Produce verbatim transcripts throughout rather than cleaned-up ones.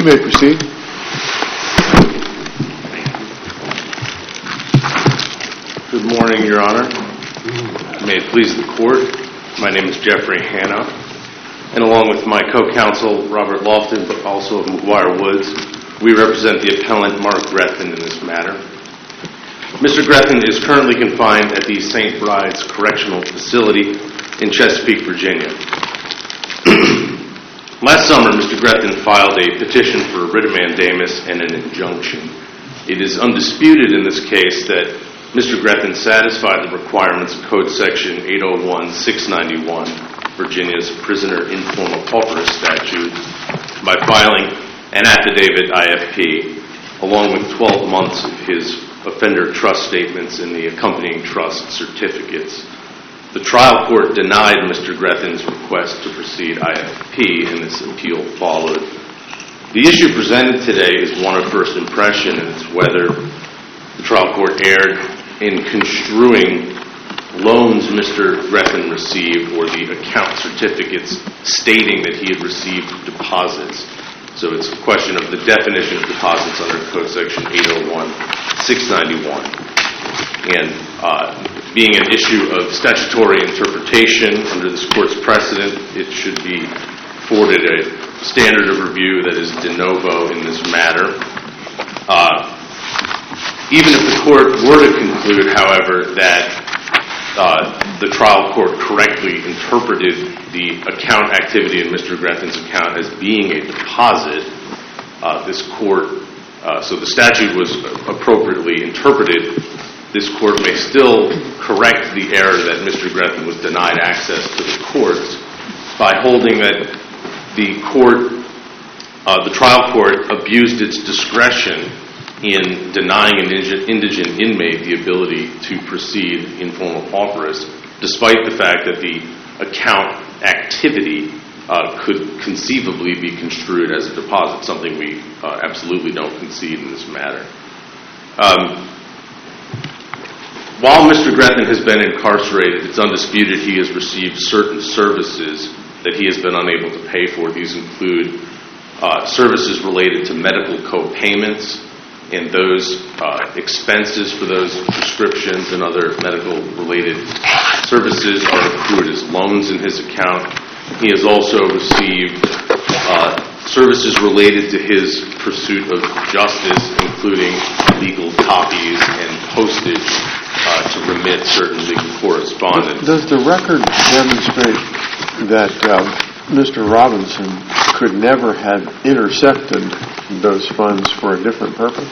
You may proceed. Good morning, Your Honor. May it please the Court, my name is Jeffrey Hanna, and along with my co-counsel, Robert Lofton, but also of McGuire Woods, we represent the appellant Mark Grethen in this matter. Mister Grethen is currently confined at the Saint Bride's Correctional Facility in Chesapeake, Virginia. Last summer, Mister Grethen filed a petition for a writ of mandamus and an injunction. It is undisputed in this case that Mister Grethen satisfied the requirements of Code Section eight oh one six ninety-one, Virginia's Prisoner Informal Pauperous Statute, by filing an affidavit I F P, along with twelve months of his offender trust statements and the accompanying trust certificates. The trial court denied Mister Grethen's request to proceed I F P, and this appeal followed. The issue presented today is one of first impression, and it's whether the trial court erred in construing loans Mister Grethen received or the account certificates stating that he had received deposits. So it's a question of the definition of deposits under Code Section eight oh one six ninety-one. And uh, being an issue of statutory interpretation under this Court's precedent, it should be afforded a standard of review that is de novo in this matter. Uh, even if the Court were to conclude, however, that uh, the trial court correctly interpreted the account activity in Mister Grethen's account as being a deposit, uh, this Court, uh, so the statute was appropriately interpreted, this Court may still correct the error that Mister Grethen was denied access to the courts by holding that the court, uh, the trial court abused its discretion in denying an indigent inmate the ability to proceed informal pauperous, despite the fact that the account activity uh, could conceivably be construed as a deposit, something we uh, absolutely don't concede in this matter. Um, while Mister Grethen has been incarcerated, it's undisputed he has received certain services that he has been unable to pay for. These include uh, services related to medical co-payments, and those uh, expenses for those prescriptions and other medical-related services are accrued as loans in his account. He has also received uh, services related to his pursuit of justice, including legal copies and postage uh, to remit certain legal correspondence. Does the record demonstrate that um, Mister Robinson could never have intercepted those funds for a different purpose?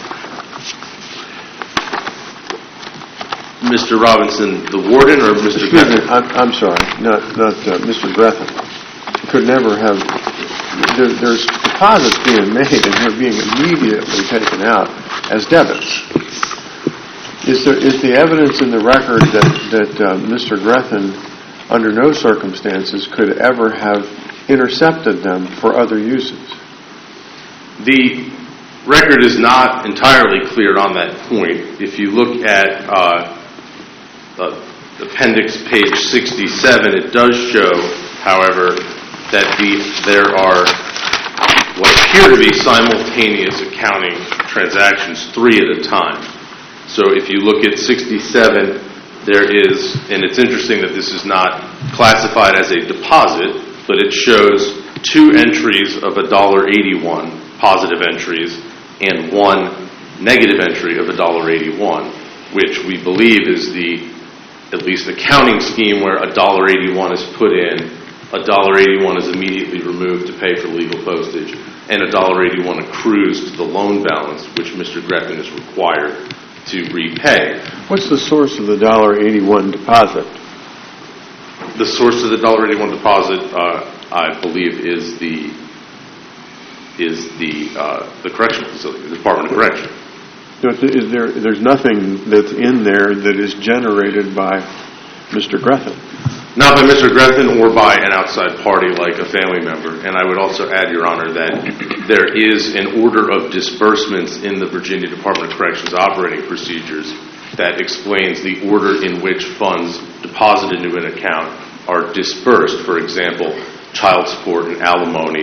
Mister Robinson, the warden, or Mister Excuse Grethen? me, I'm, I'm sorry, not not uh, Mister Grethen. Could never have. There, there's deposits being made, and they're being immediately taken out as debits. Is there is the evidence in the record that that uh, Mister Grethen, under no circumstances, could ever have intercepted them for other uses? The record is not entirely clear on that point. If you look at uh, uh, appendix page sixty-seven, it does show, however, that the, there are what appear to be simultaneous accounting transactions, three at a time. So if you look at sixty-seven, there is, and it's interesting that this is not classified as a deposit, but it shows two entries of one dollar eighty-one, positive entries, and one negative entry of one dollar eighty-one, which we believe is the, at least accounting scheme where one dollar eighty-one is put in, one dollar eighty-one is immediately removed to pay for legal postage, and one dollar eighty-one accrues to the loan balance, which Mister Grethen is required to repay. What's the source of the one dollar eighty-one deposit? The source of the one dollar eighty-one deposit, uh, I believe, is the is the uh, the correctional facility, the Department of Correction. Is there? There's nothing that's in there that is generated by Mister Grethen. Not by Mister Grethen or by an outside party like a family member. And I would also add, Your Honor, that there is an order of disbursements in the Virginia Department of Corrections operating procedures that explains the order in which funds deposited into an account are dispersed. For example, child support and alimony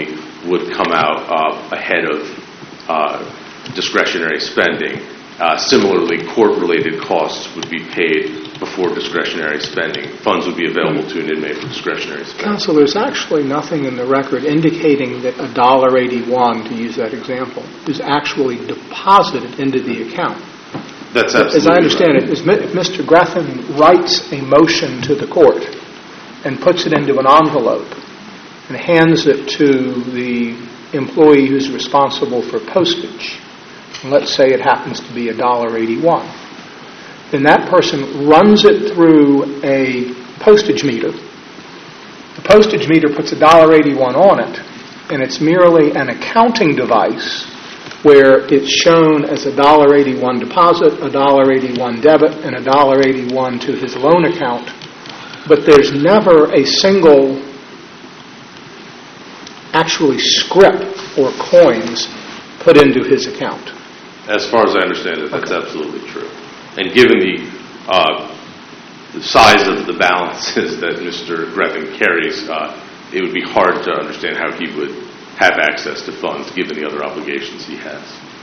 would come out uh, ahead of uh, discretionary spending. Uh, similarly, court-related costs would be paid before discretionary spending. Funds would be available to an inmate for discretionary spending. Counsel, there's actually nothing in the record indicating that a dollar eighty-one, to use that example, is actually deposited into the account. That's absolutely As I understand right. it, if Mister Grethen writes a motion to the court and puts it into an envelope and hands it to the employee who's responsible for postage, and let's say it happens to be a dollar eighty-one, then that person runs it through a postage meter. The postage meter puts a dollar eighty-one on it, and it's merely an accounting device where it's shown as a dollar eighty-one deposit, a dollar eighty-one debit, and a dollar eighty-one to his loan account. But there's never a single actually scrip or coins put into his account. As far as I understand it, that's okay. Absolutely true. And given the, uh, the size of the balances that Mister Grethen carries, uh, it would be hard to understand how he would have access to funds given the other obligations he has.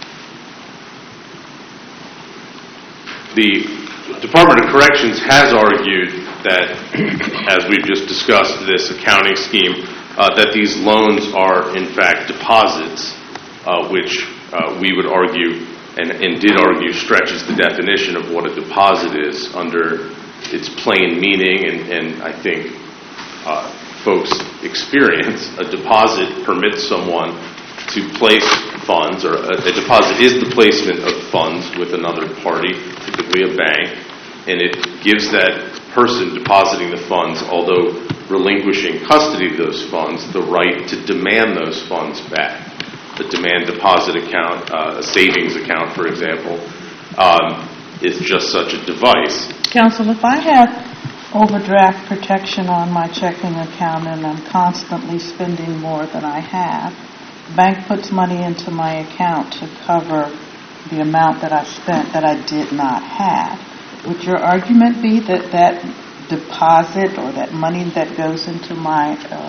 The Department of Corrections has argued that, as we've just discussed, this accounting scheme, uh, that these loans are in fact deposits, uh, which uh, we would argue and, and did argue stretches the definition of what a deposit is under its plain meaning, and, and I think uh, folks experience. A deposit permits someone to place funds, or a, a deposit is the placement of funds with another party, typically a bank, and it gives that person depositing the funds, although relinquishing custody of those funds, the right to demand those funds back. The demand deposit account, uh, a savings account, for example, um, is just such a device. Counsel, if I have overdraft protection on my checking account and I'm constantly spending more than I have, the bank puts money into my account to cover the amount that I spent that I did not have. Would your argument be that that deposit or that money that goes into my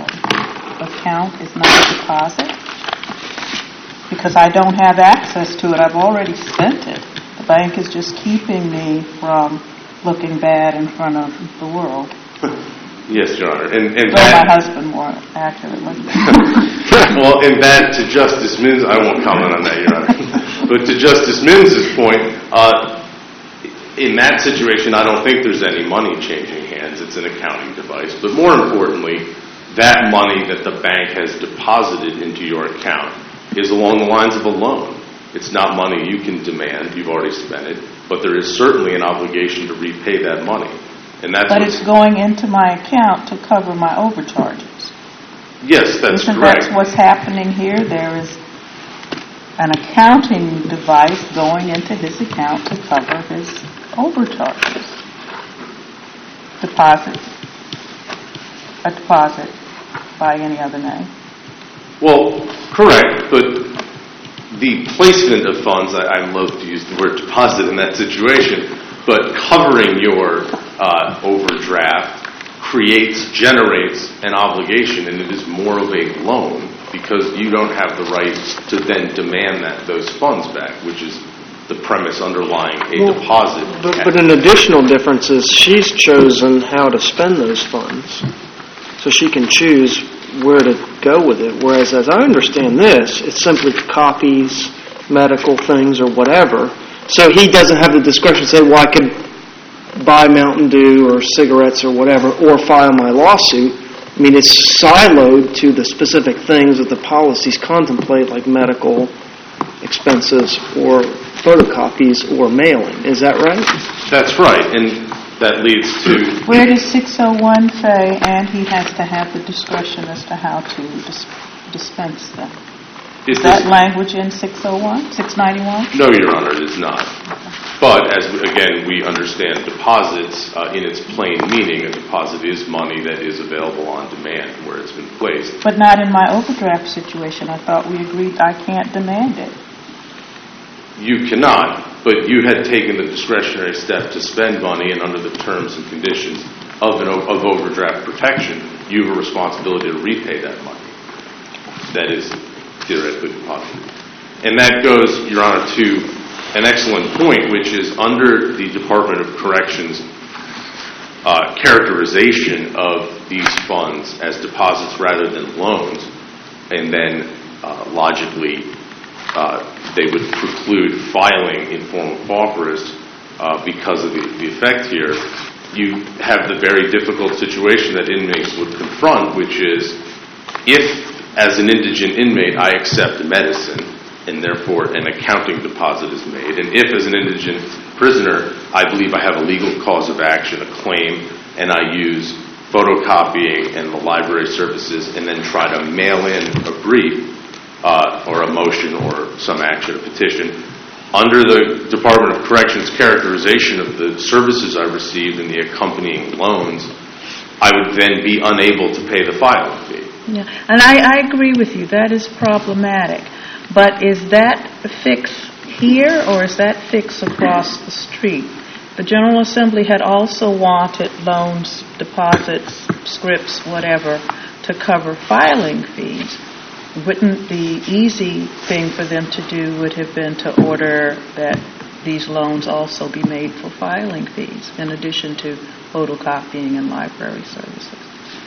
uh, account is not a deposit? Because I don't have access to it. I've already spent it. The bank is just keeping me from looking bad in front of the world. Yes, Your Honor. And, and so that, my husband more accurately. Well, and that, to Justice Minns, I won't comment on that, Your Honor. But to Justice Minns' point, uh, in that situation, I don't think there's any money changing hands. It's an accounting device. But more importantly, that money that the bank has deposited into your account is along the lines of a loan. It's not money you can demand. You've already spent it. But there is certainly an obligation to repay that money. And that's but it's going into my account to cover my overcharges. Yes, that's Isn't correct. That's what's happening here? There is an accounting device going into his account to cover his overcharges. Deposit. A deposit by any other name. Well, correct, but the placement of funds, I, I love to use the word deposit in that situation, but covering your uh, overdraft creates, generates an obligation, and it is more of a loan because you don't have the right to then demand that those funds back, which is the premise underlying a well, deposit. But, but an additional difference is she's chosen how to spend those funds, so she can choose where to go with it, whereas as I understand this, it's simply copies, medical things, or whatever. So he doesn't have the discretion to say, well, I could buy Mountain Dew or cigarettes or whatever, or file my lawsuit. I mean, it's siloed to the specific things that the policies contemplate, like medical expenses or photocopies or mailing. Is that right? That's right, and that leads to... Where does six oh one say, and he has to have the discretion as to how to dis- dispense them? Is, is that language in six oh one, six ninety-one? No, Your Honor, it is not. But, as again, we understand deposits uh, in its plain meaning, a deposit is money that is available on demand where it's been placed. But not in my overdraft situation. I thought we agreed I can't demand it. You cannot, but you had taken the discretionary step to spend money, and under the terms and conditions of an of overdraft protection, you have a responsibility to repay that money. That is theoretically deposited. And that goes, Your Honor, to an excellent point, which is under the Department of Corrections uh, characterization of these funds as deposits rather than loans, and then uh, logically uh, they would preclude filing in form of pauperist uh, because of the, the effect here. You have the very difficult situation that inmates would confront, which is if, as an indigent inmate, I accept medicine, and therefore an accounting deposit is made, and if, as an indigent prisoner, I believe I have a legal cause of action, a claim, and I use photocopying and the library services and then try to mail in a brief uh, or a motion or some action, a petition, under the Department of Corrections characterization of the services I received and the accompanying loans, I would then be unable to pay the filing fee. Yeah, and I, I agree with you. That is problematic. But is that a fix here, or is that fix across the street? The General Assembly had also wanted loans, deposits, scripts, whatever, to cover filing fees. Wouldn't the easy thing for them to do would have been to order that these loans also be made for filing fees, in addition to photocopying and library services?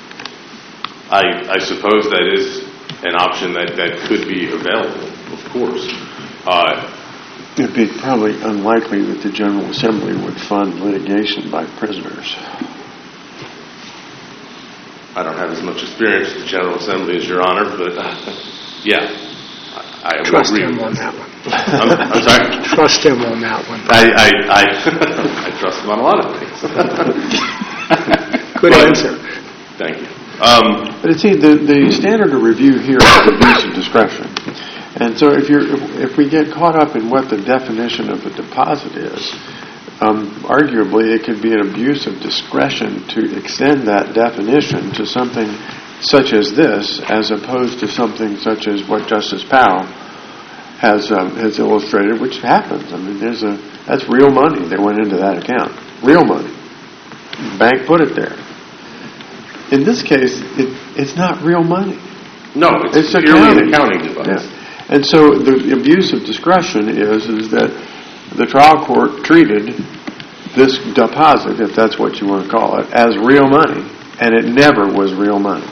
I, I suppose that is an option that, that could be available, of course. Uh, It would be probably unlikely that the General Assembly would fund litigation by prisoners. I don't have as much experience with the General Assembly as Your Honor, but uh, yeah, I, I Trust agree. him on that one. I'm, I'm sorry? Trust him on that one. I, I, I, I trust him on a lot of things. Good But- answer. Thank you. Um, But see, the, the standard of review here is abuse of discretion. And so if you're, if, if we get caught up in what the definition of a deposit is, um, arguably it could be an abuse of discretion to extend that definition to something such as this, as opposed to something such as what Justice Powell has um, has illustrated, which happens. I mean, there's a that's real money that went into that account. Real money. The bank put it there. In this case, it, it's not real money. no, it's, It's purely an accounting. accounting device. Yeah. And so the abuse of discretion is is that the trial court treated this deposit, if that's what you want to call it, as real money, and it never was real money.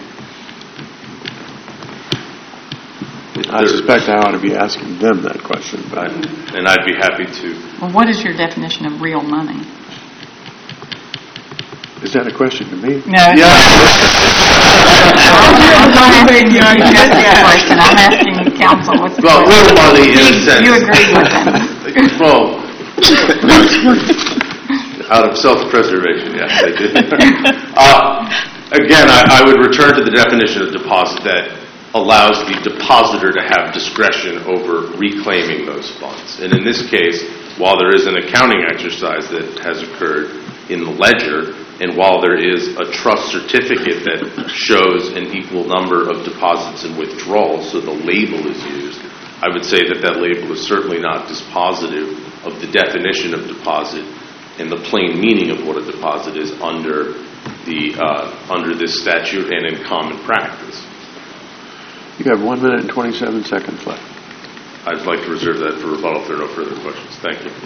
I There- suspect I ought to be asking them that question, but I, And I'd be happy to. Well, what is your definition of real money? is that a question to me? No. Yeah. I'm not asking you to address that question. I'm asking counsel what's the Well, question. real money in a sense. You agree with them? Well, out of self-preservation, yes, I did. uh, again, I, I would return to the definition of deposit that allows the depositor to have discretion over reclaiming those funds. And in this case, while there is an accounting exercise that has occurred in the ledger, and while there is a trust certificate that shows an equal number of deposits and withdrawals, so the label is used, I would say that that label is certainly not dispositive of the definition of deposit and the plain meaning of what a deposit is under the uh, under this statute and in common practice. You have one minute and twenty-seven seconds left. I'd like to reserve that for rebuttal if there are no further questions. Thank you.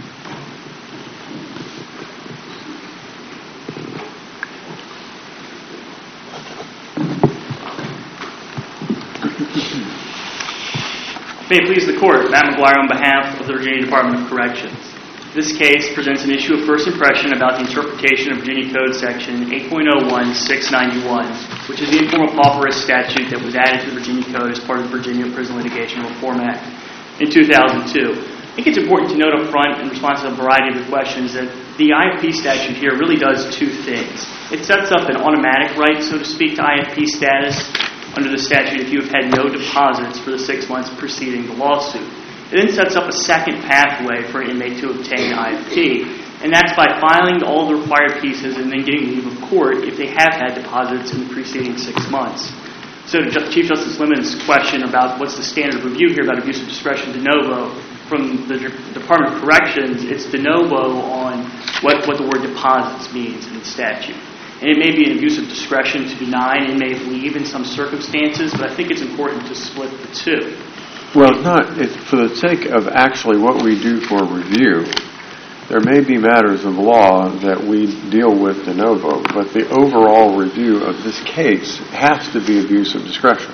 May it please the Court, Matt McGuire on behalf of the Virginia Department of Corrections. This case presents an issue of first impression about the interpretation of Virginia Code Section eight point oh one six ninety-one, which is the informal pauperist statute that was added to the Virginia Code as part of the Virginia Prison Litigation Reform Act in two thousand two. I think it's important to note up front, in response to a variety of the questions, that the I F P statute here really does two things. It sets up an automatic right, so to speak, to I F P status under the statute if you have had no deposits for the six months preceding the lawsuit. It then sets up a second pathway for an inmate to obtain I F P, and that's by filing all the required pieces and then getting leave of court if they have had deposits in the preceding six months. So to Chief Justice Lemon's question about what's the standard of review here about abuse of discretion de novo, from the Department of Corrections, it's de novo on what, what the word deposits means in the statute. And it may be an abuse of discretion to deny an inmate leave in some circumstances, but I think it's important to split the two. Well, not it, for the sake of actually what we do for review, there may be matters of law that we deal with de novo, but the overall review of this case has to be abuse of discretion.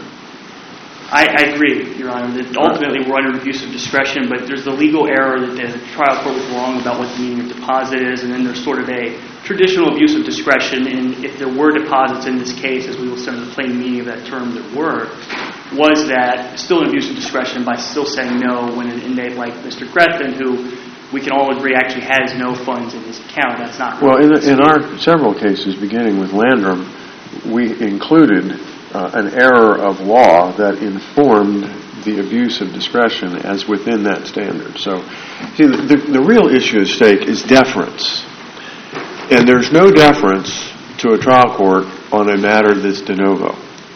I, I agree, Your Honor, that ultimately we're under abuse of discretion, but there's the legal error that the trial court was wrong about what the meaning of deposit is, and then there's sort of a traditional abuse of discretion, and if there were deposits in this case, as we will send the plain meaning of that term there were, was that still an abuse of discretion by still saying no when an inmate like Mister Grethen, who we can all agree actually has no funds in his account. That's not well. In, in our several cases, beginning with Landrum, we included uh, an error of law that informed the abuse of discretion as within that standard. So, see, the, the, the real issue at stake is deference, and there's no deference to a trial court on a matter that's de novo.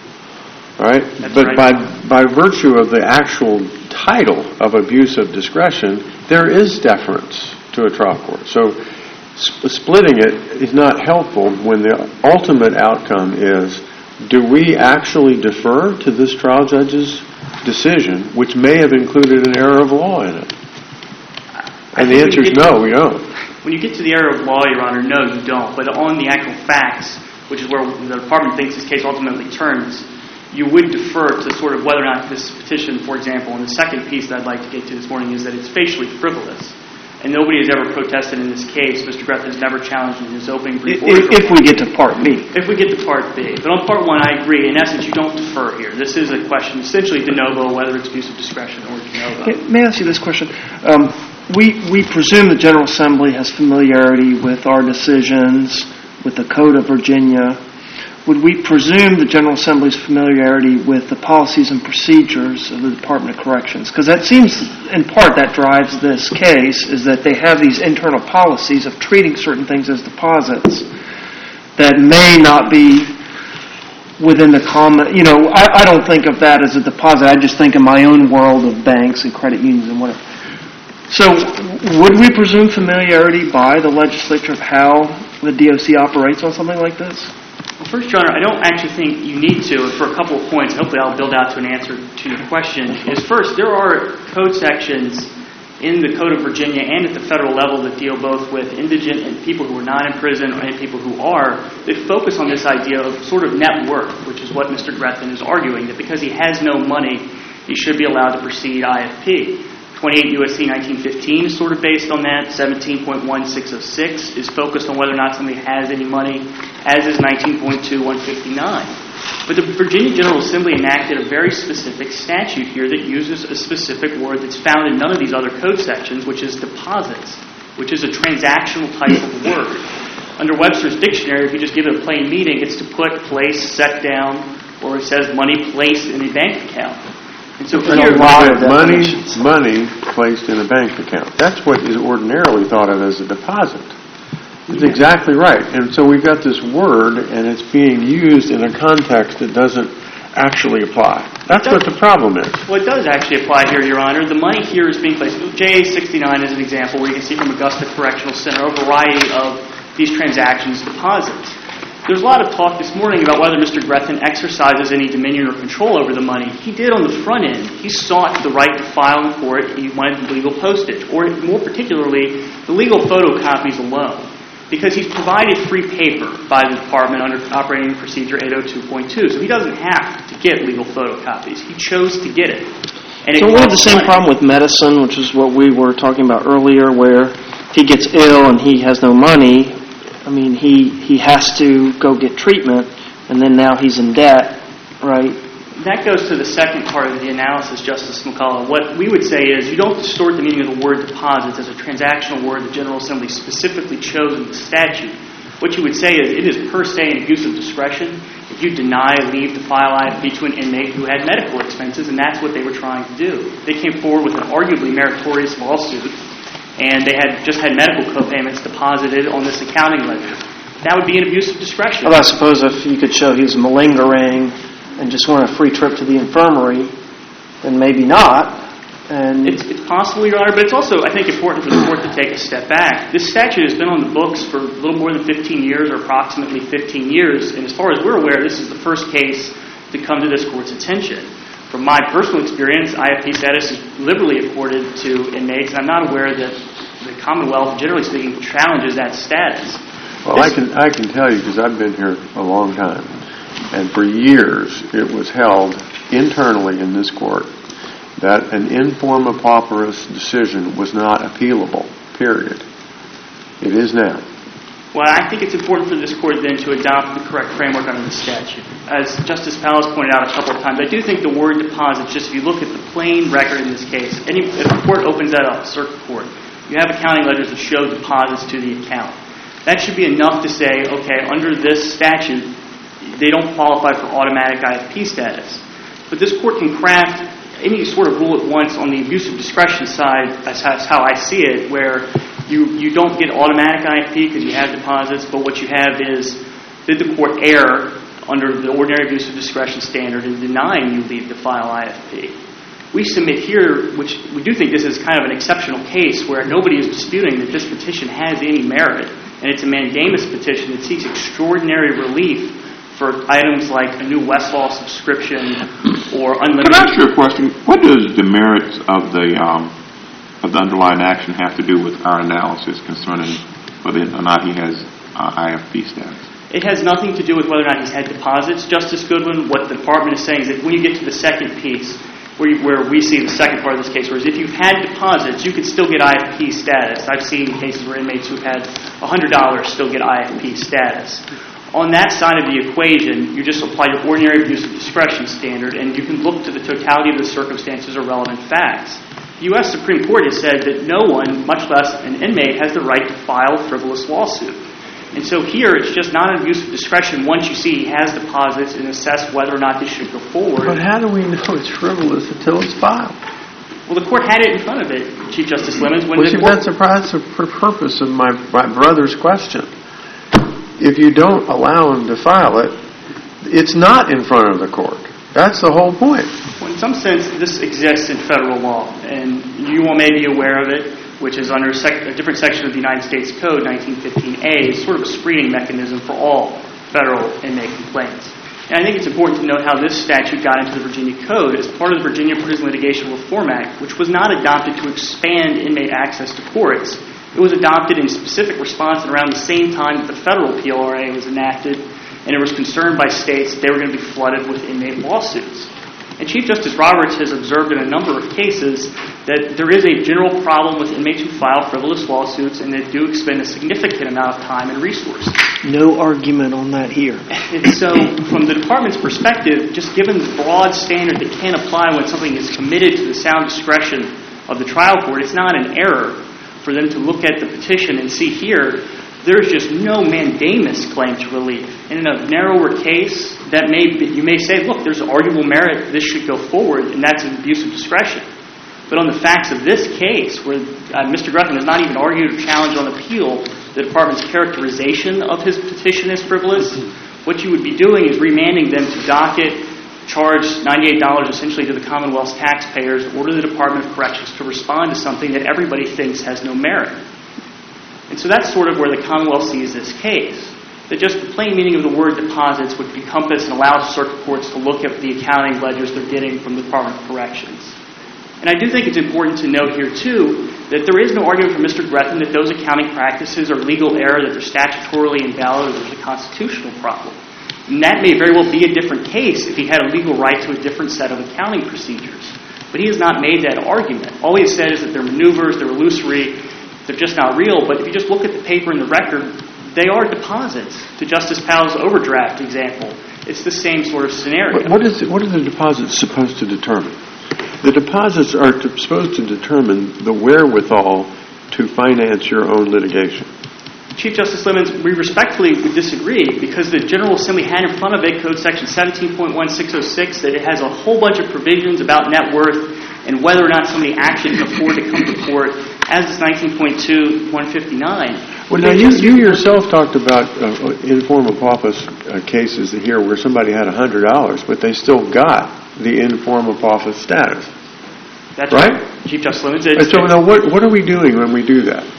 Right? That's but right. by by virtue of the actual title of abuse of discretion, there is deference to a trial court. So sp- splitting it is not helpful when the ultimate outcome is, do we actually defer to this trial judge's decision, which may have included an error of law in it? And the answer is no, we don't. When you get to the error of law, Your Honor, no, you don't. But on the actual facts, which is where the Department thinks this case ultimately turns, you would defer to sort of whether or not this petition, for example, and the second piece that I'd like to get to this morning is that it's facially frivolous. And nobody has ever protested in this case. Mister Grethen has never challenged in his opening brief. If, if we get to Part B. If we get to Part B. But on Part one, I agree. In essence, you don't defer here. This is a question essentially de novo, whether it's abuse of discretion or de novo. May I ask you this question? Um, we, we presume the General Assembly has familiarity with our decisions, with the Code of Virginia. Would we presume the General Assembly's familiarity with the policies and procedures of the Department of Corrections? Because that seems, in part, that drives this case, is that they have these internal policies of treating certain things as deposits that may not be within the common, you know, I, I don't think of that as a deposit. I just think in my own world of banks and credit unions and whatever. So would we presume familiarity by the legislature of how the D O C operates on something like this? Well, first, Your Honor, I don't actually think you need to, for a couple of points. Hopefully I'll build out to an answer to your question. Is first, there are code sections in the Code of Virginia and at the federal level that deal both with indigent and people who are not in prison and people who are, that focus on this idea of sort of net worth, which is what Mister Grethen is arguing, that because he has no money, he should be allowed to proceed I F P. twenty-eight U S C nineteen fifteen is sort of based on that. seventeen point one six oh six is focused on whether or not somebody has any money, as is nineteen point two one fifty-nine. But the Virginia General Assembly enacted a very specific statute here that uses a specific word that's found in none of these other code sections, which is deposits, which is a transactional type of word. Under Webster's Dictionary, if you just give it a plain meaning, it's to put, place, set down, or it says money placed in a bank account. And so There's here, a lot of money, money placed in a bank account. That's what is ordinarily thought of as a deposit. It's exactly right. And so we've got this word, and it's being used in a context that doesn't actually apply. That's what the problem is. Well, it does actually apply here, Your Honor. The money here is being placed. J A sixty-nine is an example where you can see from Augusta Correctional Center a variety of these transactions deposits. There's a lot of talk this morning about whether Mister Grethen exercises any dominion or control over the money. He did on the front end. He sought the right to file for it. He wanted legal postage, or more particularly, the legal photocopies alone, because he's provided free paper by the department under Operating Procedure eight oh two point two. So he doesn't have to get legal photocopies. He chose to get it. And it so we have the same money. Problem with medicine, which is what we were talking about earlier, where if he gets ill and he has no money, I mean, he, he has to go get treatment, and then now he's in debt, right? That goes to the second part of the analysis, Justice McCullough. What we would say is you don't distort the meaning of the word deposits as a transactional word the General Assembly specifically chose in the statute. What you would say is it is per se an abuse of discretion if you deny leave to file I F P to an inmate who had medical expenses, and that's what they were trying to do. They came forward with an arguably meritorious lawsuit, and they had just had medical co-payments deposited on this accounting ledger. That would be an abuse of discretion. Well, I suppose if you could show he was malingering and just want a free trip to the infirmary, then maybe not. And It's, it's possible, Your Honor, but it's also, I think, important for the court to take a step back. This statute has been on the books for a little more than fifteen years, or approximately fifteen years, and as far as we're aware, this is the first case to come to this court's attention. From my personal experience, I F P status is liberally accorded to inmates, and I'm not aware that the Commonwealth, generally speaking, challenges that status. Well, I can I can tell you, because I've been here a long time, and for years it was held internally in this court that an informa pauperis decision was not appealable, period. It is now. Well, I think it's important for this court then to adopt the correct framework under the statute. As Justice Powell has pointed out a couple of times, I do think the word deposits, just if you look at the plain record in this case, any, if the court opens that up, circuit court, you have accounting ledgers that show deposits to the account. That should be enough to say, okay, under this statute, they don't qualify for automatic I F P status. But this court can craft any sort of rule at once on the abuse of discretion side, that's how I see it, where you, you don't get automatic I F P because you have deposits, but what you have is, did the court err under the ordinary abuse of discretion standard in denying you leave to file I F P? We submit here, which we do think this is kind of an exceptional case where nobody is disputing that this petition has any merit, and it's a mandamus petition that seeks extraordinary relief for items like a new Westlaw subscription or unlimited... Can I ask you a question? What does the merits of the um, of the underlying action have to do with our analysis concerning whether or not he has uh, I F P status? It has nothing to do with whether or not he's had deposits. Justice Goodwin, what the department is saying is that when you get to the second piece, where, you, where we see the second part of this case, whereas if you've had deposits, you can still get I F P status. I've seen cases where inmates who've had one hundred dollars still get I F P status. On that side of the equation, you just apply your ordinary abuse of discretion standard, and you can look to the totality of the circumstances or relevant facts. The U S Supreme Court has said that no one, much less an inmate, has the right to file a frivolous lawsuit. And so here, it's just not an abuse of discretion once you see he has deposits and assess whether or not this should go forward. But how do we know it's frivolous until it's filed? Well, the court had it in front of it, Chief Justice Lemons. When Well, the see, court... that's the that's the purpose of my, my brother's question. If you don't allow him to file it, it's not in front of the court. That's the whole point. Well, in some sense, this exists in federal law, and you all may be aware of it, which is under a, sec- a different section of the United States Code, nineteen fifteen A, is sort of a screening mechanism for all federal inmate complaints. And I think it's important to note how this statute got into the Virginia Code as part of the Virginia Prison Litigation Reform Act, which was not adopted to expand inmate access to courts. It was adopted in specific response around the same time that the federal P L R A was enacted, and it was concerned by states that they were going to be flooded with inmate lawsuits. And Chief Justice Roberts has observed in a number of cases that there is a general problem with inmates who file frivolous lawsuits and that do expend a significant amount of time and resources. No argument on that here. And so, from the department's perspective, just given the broad standard that can apply when something is committed to the sound discretion of the trial court, it's not an error for them to look at the petition and see here, there's just no mandamus claim to relief. And in a narrower case, that may be, you may say, look, there's arguable merit, this should go forward, and that's an abuse of discretion. But on the facts of this case, where uh, Mister Gretham has not even argued or challenged on appeal the department's characterization of his petition as frivolous, what you would be doing is remanding them to docket, charge ninety-eight dollars essentially to the Commonwealth's taxpayers, order the Department of Corrections to respond to something that everybody thinks has no merit. And so that's sort of where the Commonwealth sees this case. That just the plain meaning of the word deposits would encompass and allow circuit courts to look at the accounting ledgers they're getting from the Department of Corrections. And I do think it's important to note here, too, that there is no argument from Mister Gretham that those accounting practices are legal error, that they're statutorily invalid, or there's a constitutional problem. And that may very well be a different case if he had a legal right to a different set of accounting procedures. But he has not made that argument. All he has said is that they're maneuvers, they're illusory, they're just not real. But if you just look at the paper and the record, they are deposits. To Justice Powell's overdraft example, it's the same sort of scenario. What is it, what are the deposits supposed to determine? The deposits are to, supposed to determine the wherewithal to finance your own litigation. Chief Justice Lemons, we respectfully would disagree because the General Assembly had in front of it Code Section seventeen point one six oh six that it has a whole bunch of provisions about net worth and whether or not somebody actually can afford to come to court, as is nineteen point two one fifty-nine. Well, now, you, you yourself talked about uh, informal office uh, cases here where somebody had one hundred dollars, but they still got the informal office status. That's Right? what Chief Justice Lemons And did. so now what, what are we doing when we do that?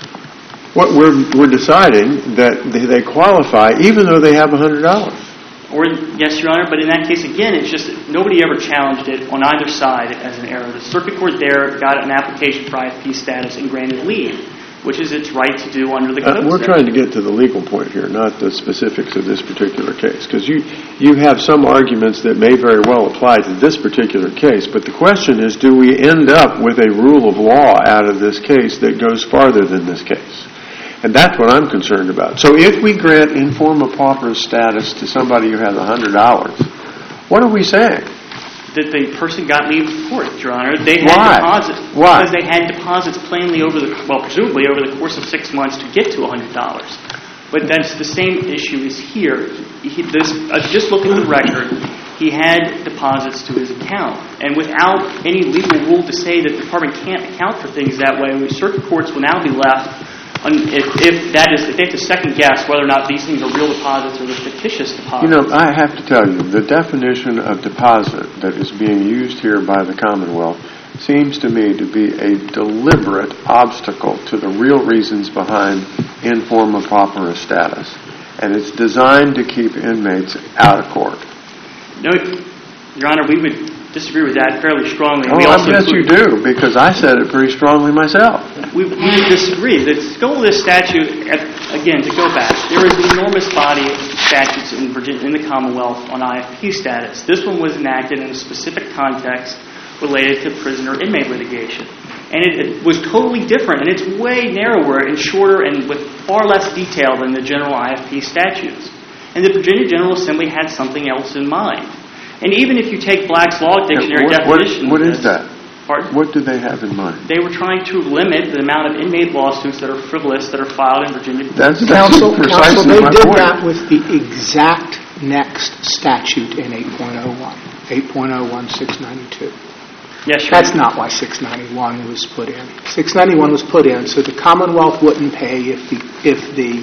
What we're, we're deciding that they, they qualify even though they have one hundred dollars. Or, yes, Your Honor, but in that case, again, it's just that nobody ever challenged it on either side as an error. The circuit court there got an application for I F P status and granted leave, which is its right to do under the Uh, code. we're section. trying to get to the legal point here, not the specifics of this particular case, because you, you have some arguments that may very well apply to this particular case, but the question is, do we end up with a rule of law out of this case that goes farther than this case? And that's what I'm concerned about. So if we grant informa pauper status to somebody who has one hundred dollars, what are we saying? That the person got leave of court, Your Honor. They had Why? deposits. Why? Because they had deposits plainly over the, well, presumably over the course of six months to get to one hundred dollars. But that's the same issue as here. He, this, uh, just look at the record. He had deposits to his account. And without any legal rule to say that the department can't account for things that way, circuit courts will now be left on, if, if that is, if they have to second guess whether or not these things are real deposits or they're fictitious deposits. You know, I have to tell you, the definition of deposit that is being used here by the Commonwealth seems to me to be a deliberate obstacle to the real reasons behind informa pauper status. And it's designed to keep inmates out of court. No, Your Honor, we would disagree with that fairly strongly. Oh, we I also guess you include- do, because I said it pretty strongly myself. We, we would disagree. The goal of this statute, again, to go back, there is an enormous body of statutes in Virginia, in the Commonwealth on I F P status. This one was enacted in a specific context related to prisoner-inmate litigation. And it, it was totally different, and it's way narrower and shorter and with far less detail than the general I F P statutes. And the Virginia General Assembly had something else in mind. And even if you take Black's Law Dictionary Yeah, what, definition... what, what is this, that? Pardon? What do they have in mind? They were trying to limit the amount of inmate lawsuits that are frivolous that are filed in Virginia. That's, that's Counsel, precisely counsel, they my did point. that with the exact next statute in eight point oh one, eight point oh one six ninety-two. Yes, Your That's Honor. not why six ninety-one was put in. six ninety-one was put in so the Commonwealth wouldn't pay if the if the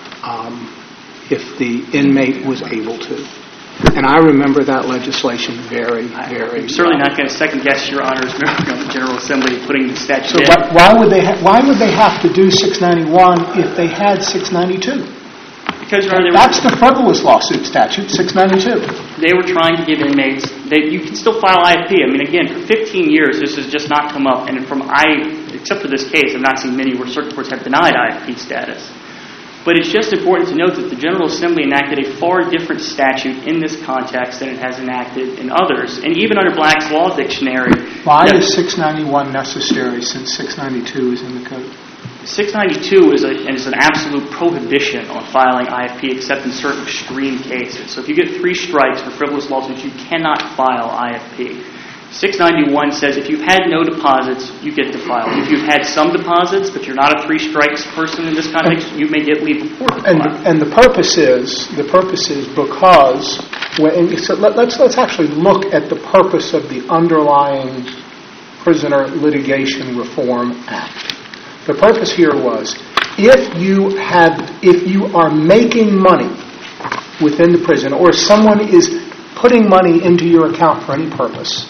um, if the inmate was able to. And I remember that legislation very, very. I'm certainly well. not going to second guess Your Honor's member of the General Assembly putting the statute So in. why, why would they ha- why would they have to do six ninety-one if they had six ninety-two? Because, Your Honor, they That's were, the frivolous lawsuit statute, six ninety-two. they were trying to give inmates, they, you can still file I F P. I mean, again, for fifteen years, this has just not come up. And from I, except for this case, I've not seen many where circuit courts have denied I F P status. But it's just important to note that the General Assembly enacted a far different statute in this context than it has enacted in others. And even under Black's Law Dictionary... Why yeah, is six ninety-one necessary since six ninety-two is in the code? six ninety-two is, a, is an absolute prohibition on filing I F P except in certain extreme cases. So if you get three strikes for frivolous lawsuits, you cannot file I F P. six ninety-one says if you've had no deposits, you get to file. If you've had some deposits, but you're not a three strikes person in this context, you may get leave of court to And file. and the purpose is the purpose is because when so let, let's let's actually look at the purpose of the underlying Prisoner Litigation Reform Act. The purpose here was if you have if you are making money within the prison or someone is putting money into your account for any purpose,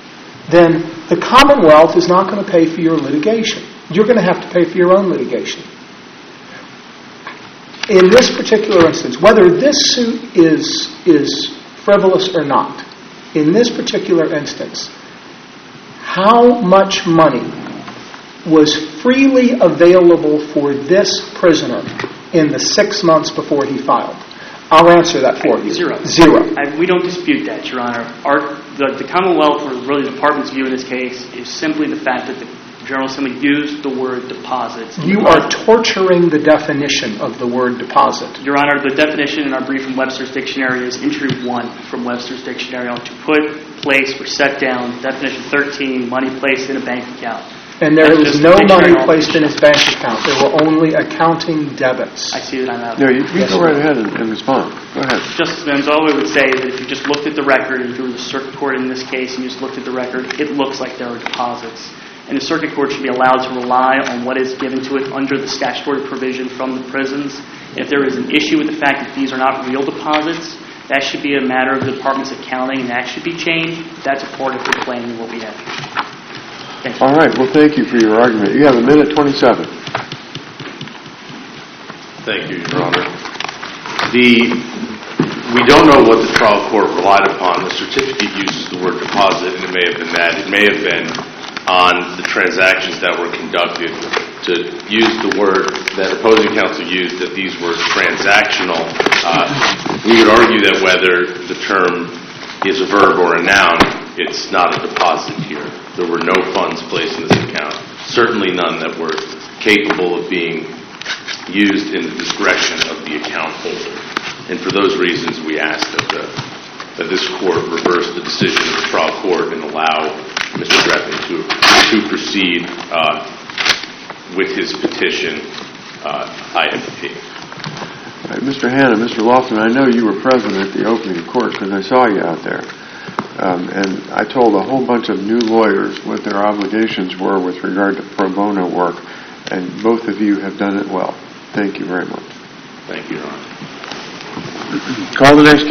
then the Commonwealth is not going to pay for your litigation. You're going to have to pay for your own litigation. In this particular instance, whether this suit is is frivolous or not, in this particular instance, how much money was freely available for this prisoner in the six months before he filed? I'll answer that for you. Zero. Zero. I, we don't dispute that, Your Honor. Our, the, the Commonwealth, or really the Department's view in this case, is simply the fact that the General Assembly used the word deposits. You are torturing the definition of the word deposit. Your Honor, the definition in our brief from Webster's Dictionary is entry one from Webster's Dictionary on to put, place, or set down. Definition thirteen, money placed in a bank account. And there That's was just no the money dictionary placed in his bank account. There were only accounting debits. I see that I'm out. No, you, you Yes, go sir. right ahead and, and respond. Go ahead. Justice Manzolo would say that if you just looked at the record, and if you were the circuit court in this case and you just looked at the record, it looks like there are deposits. And the circuit court should be allowed to rely on what is given to it under the statutory provision from the prisons. If there is an issue with the fact that these are not real deposits, that should be a matter of the Department's accounting, and that should be changed. That's a part of the claim what we have. Thank you. All right, well, thank you for your argument. You have a minute twenty-seven. Thank you, Your Honor. The, we don't know what the trial court relied upon. The certificate uses the word deposit, and it may have been that. It may have been on the transactions that were conducted. To use the word that opposing counsel used, that these were transactional, uh, we would argue that whether the term is a verb or a noun, it's not a deposit here. There were no funds placed in this account, certainly none that were capable of being used in the discretion of the account holder. And for those reasons, we ask that, the, that this court reverse the decision of the trial court and allow Mister Greffin to, to proceed uh, with his petition, uh, item P. All right, Mister Hanna, Mister Lofton, I know you were present at the opening court because I saw you out there. Um, and I told a whole bunch of new lawyers what their obligations were with regard to pro bono work, and both of you have done it well. Thank you very much. Thank you, Your Honor. Call the next case.